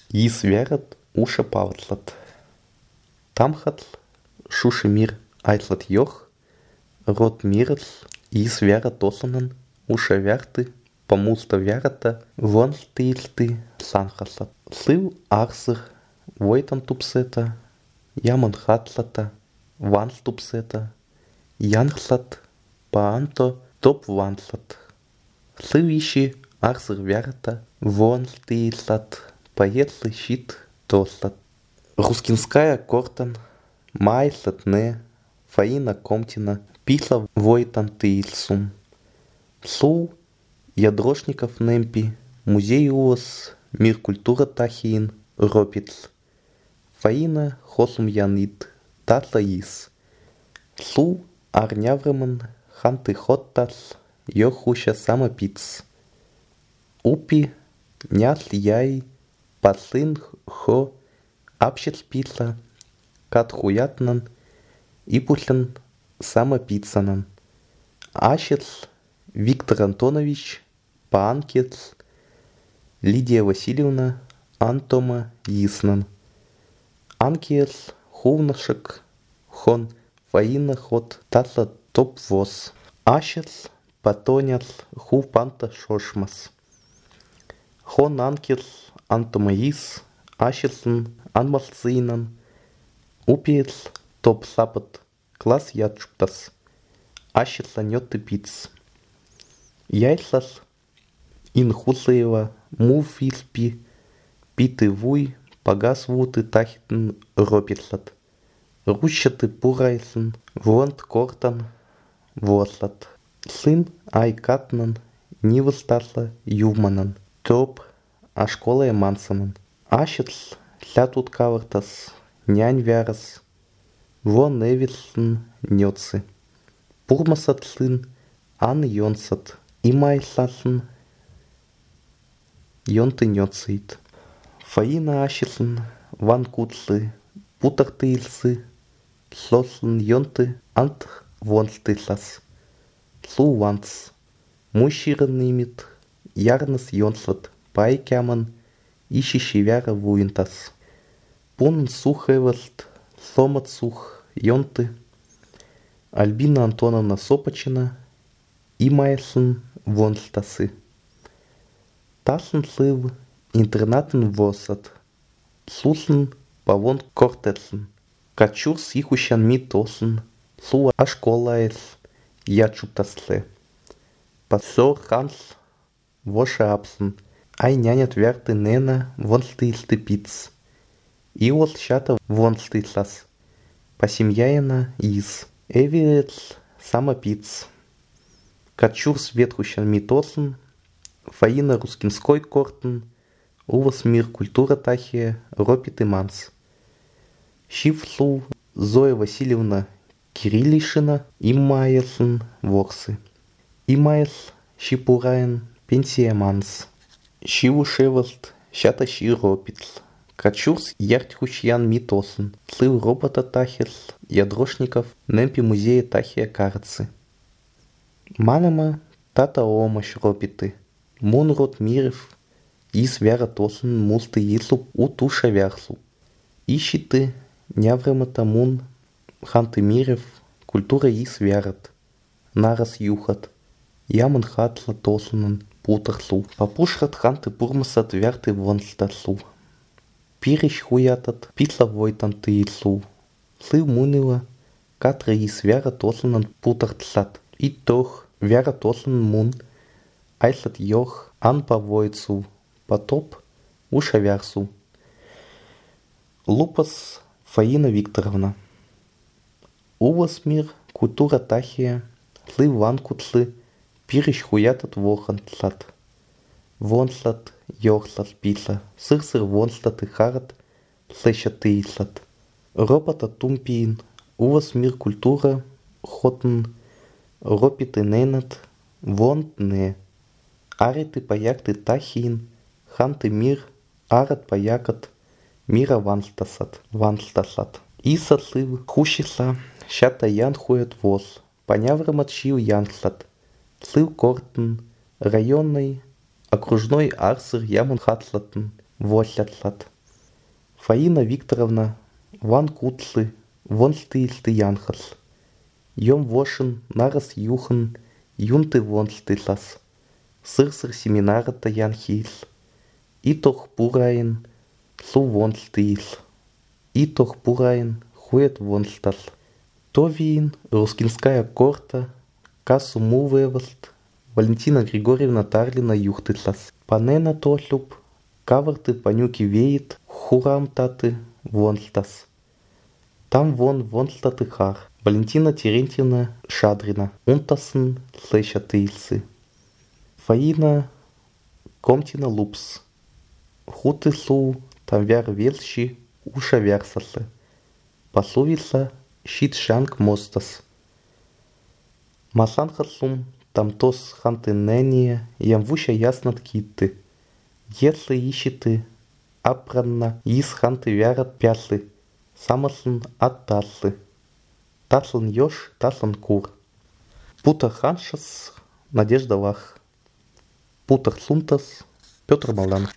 Ис вярат уша паватлат. Тамхатл шуши мир айтлат йох, рот мирл ис вярат осанан уша вярты, помуста вярата, вон тилты санхатлат. Слыв арсыр войтан тупсета, яман хатлата, ван тупсета, янхлат, паанто топ вантлат. Слыв ищи арсыр вярата, вон тилат, поетлы щит тослат. Рускинская кортан, майслат не, фаина комтина, писла войтан тилсум. Слу ядрошников немпи, музей уос, мир культура тахиин, ропитл. Фаина хосум янит, татла ис. Слу арняврыман, ханты хоттал, йохуща самопиц. Упи нятл яй, паслын хо, апщет писла, кат хуятнан, ипутлен самопицанан. Ащетл Виктор Антонович, Паанкетл, Лидия Васильевна, Антома Иснан. Анкетл Хувнашек, хон Фаина хот татла топ воз. Ащетл Патонятл Хувпанта Шошмас. Хон Анкетл Антома Ис, Ащетлн Анмалцинан. Упиетл топ сапат класс ячуптас. Ащетла нёты пиц. Яйслал ин хусаева муфилпи питы вуй пагас вуты тахитн ропитлат. Рущаты пурайслн вонт кортан вослат. Сын ай катнан нивыстатла ювманан. Топ а школа мансанан. Ащетл слятут кавартас нянь вярас. Вон невислн нёцы. Пурмасат сын ан йонсат. Имай саслн йонты нёцит. Фаина ащеслн ван кутлы, путахты илсы, слослн йонты ант вонстыслас. Слу ванс, мущиран имит, ярнас йонслат, пайкяман, ищищи вяра вуинтас. Пун сухевалт, сломат сух, йонты, Альбина Антоновна Сопочина, имайслн вонстасы. Таслн слыв интернатен восат. Слуслн павон кортеслн. Качур сихущан ми тослн. Слу а школаес ячуптасле. Пасор ханс воша апслн. Ай нянят вярты нена вонстылсты пиц. Иол щата вонстыслас. Пасимьяена из. Эвиец сама пиц. Качур светхущан ми тослн. Фаина Рускинской кортен, увас мир культура тахия, ропит и манс. Шифлу Зоя Васильевна Кириллишина, имаеслн ворсы. Имаес Шипураен пенсия манс. Шиву шевалт, щата ши ропитл. Качурс яртхущян ми тослн. Слыв робота тахес, ядрошников, немпи музея тахия карцы. Манама тата омаш ропиты. Мунрот мирев, ис вяра тослн мусты ислуп у туша вярслу. Ищиты нявремата мун ханты мирев, культура ис вярат. Нарас юхат. Яман хатла тослнан путахслу. Папушрат ханты пурмасат вярты вонстаслу. Пириш хуятат писла войтан тыислу. Слыв мунила катра ис вяра тослнан путахтлат. И тох вяра тослнан мун айслат йох ан павойцу, потоп уша вярсу. Лупас Фаина Викторовна. Увас мир культура тахия, слыв ван кутлы, пириш хуятат вохантлат. Вонслат йохслат писла, сыр вонслат и харат, слышат ислат. Ропата тумпиин, увас мир культура, хотн, ропит и ненат, вонт не. Ариты паякты тахиин, ханты мир, арат паякат, мира ванстасат. Иса слыв хущиса, щата ян хуят воз, поняврамат шил янслат. Слыв кортен, районный, окружной арсыр ямун хатлатн, вослятлат. Фаина Викторовна, ван кутлы, вон стыльсты янхас. Йом вошен, нарас юхан, юнты вон стылас. Сыр-сыр семинарата янхис. Итох пураин, слу вон стылс. Итох пураин, хует вон стал. То вин, рускинская корта, кассу мувеваст, Валентина Григорьевна Тарлина юхтытлас. Панена тотлюб, каварты панюки веет, хурам таты вонстас. Там вонстаты хар. Валентина Терентьевна Шадрина. Унтасын слэша тыльсы. Фаина Комтина лупс. Хуты слу, там вяр велщи, уша вярсаслы. Пословица щит шанг мостас. Масанхаслум, там тос ханты нения, ямвуща яснат китты. Если ищеты, апранна, из ханты вярат пяслы, самослн от таслы. Таслан ёж, таслан кур. Путар ханшас, Надежда Вах. Путар сунтас, Петр Малан.